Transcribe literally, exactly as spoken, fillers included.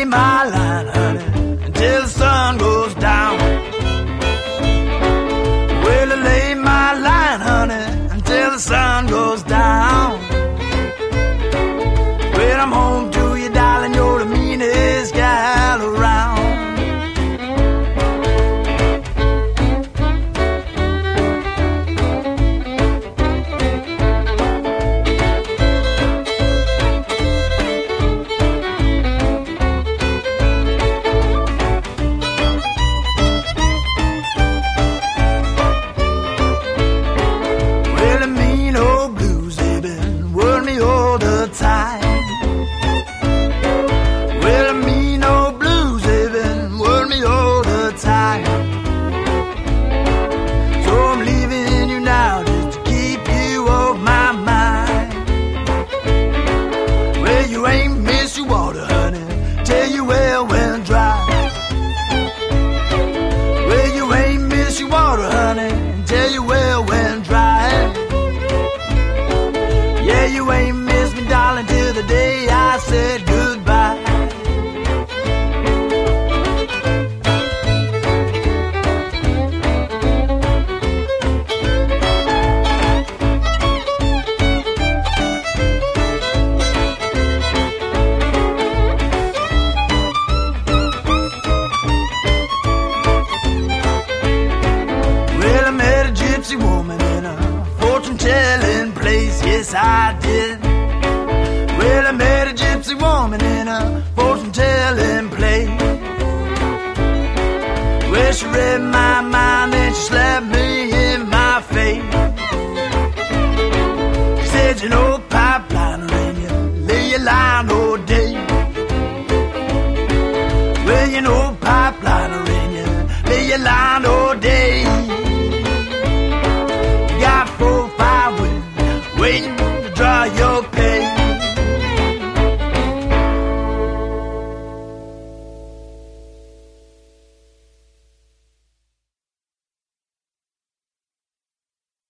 lay my line, honey, until the sun goes down. Well, I lay my line, honey, until the sun goes down. When I'm home to you, darling, you're the meanest gal around. I did. Well, I met a gypsy woman in a fortune-telling place. Well, she read my mind, then she slapped me in my face. She said, you know, pipeline ring, you lay your line all day. Well, you know, pipeline ring, you lay your line all day.